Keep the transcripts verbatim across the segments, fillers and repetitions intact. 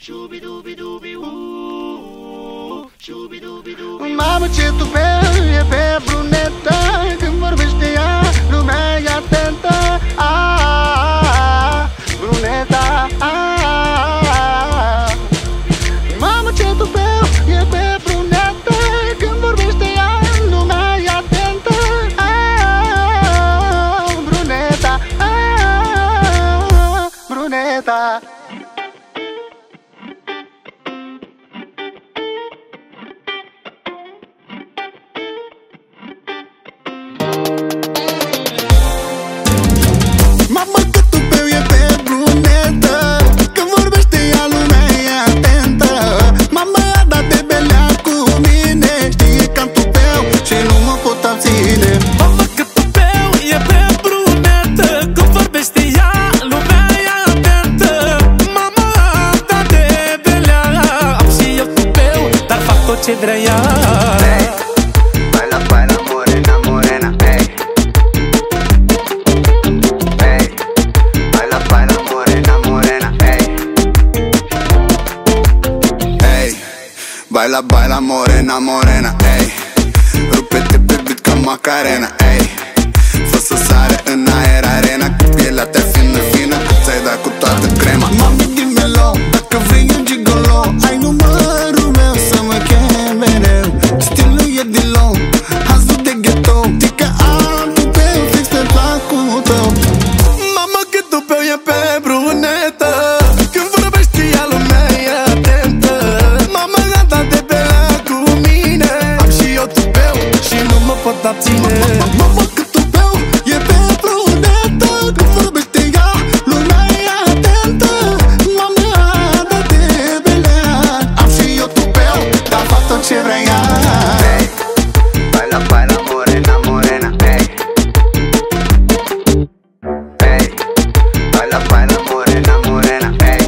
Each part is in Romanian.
Mamă, ce tupeu e pe brunetă, când vorbește ea, lumea e atentă. Aaaa, bruneta, aaaa. Mamă, ce tupeu e pe brunetă, când vorbește ea, lumea e atentă. Aaaa, bruneta, aaaa, bruneta. Mamă, cât tupeu e pe brunetă, când vorbește ea, lumea e atentă. Mama a dat de belea cu mine, știe că-am tupeu și nu mă pot abține. Mamă, cât tupeu e pe brunetă, când vorbește ea, lumea e atentă. Mama a dat de belea, am și eu tupeu, dar fac tot ce vrea ea. Hey, baila, baila, morena, morena, hey. Hey, baila, baila, morena, morena, hey. Hey, baila, baila, morena, morena, hey. Rupe-te pe beat ca Macarena, hey. Fă să sare în aer arena, cu pielea te fină, fină, ți-ai dat cu toată crema. Mami, din melou, dacă vrei un gigolo, ai numărul meu să mă chem mereu. Stilul e din low, hazul de ghetto, tica am tupeu fix pe placul tău. Mama, cât tupeu e pe brunetă, când vorbește ea, lumea e atentă. Mama a dat de belea cu mine, am și eu tupeu și nu mă pot abține. Mama, cât tupeu e pe brunetă, când vorbește ea, lumea e atentă. Mama a dat de belea, am și eu tupeu, dar fac tot ce vrea ea. Hey, baila, baila, morena, morena, hey. Hey, baila, baila, morena, morena, hey.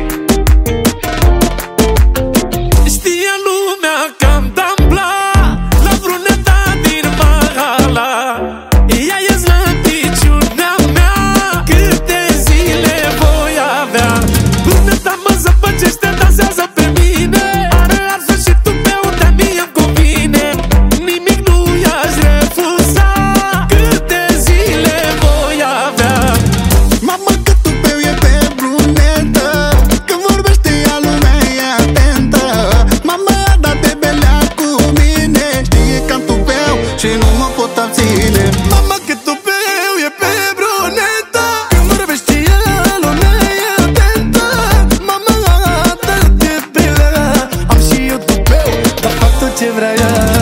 Știe lumea că-am dambla la bruneta din Mahala. Ea e slăbiciunea mea, câte zile voi avea. Bruneta mă zăpăcește, dansează pe mine, are arsă și tupeu, de mie îmi convine. Nimic nu i-aș refuza, câte zile voi avea. Mamă, cât tupeu e pe brunetă, când vorbește ea, lumea e atentă. Mama a dat de belea cu mine, știe că-am tupeu și nu mă pot abține. Mama, cât tupeu e pe brunetă, când vorbește ea, lumea e atentă. Mama a dat de belea, am și eu tupeu, dar fac tot ce vrea ea.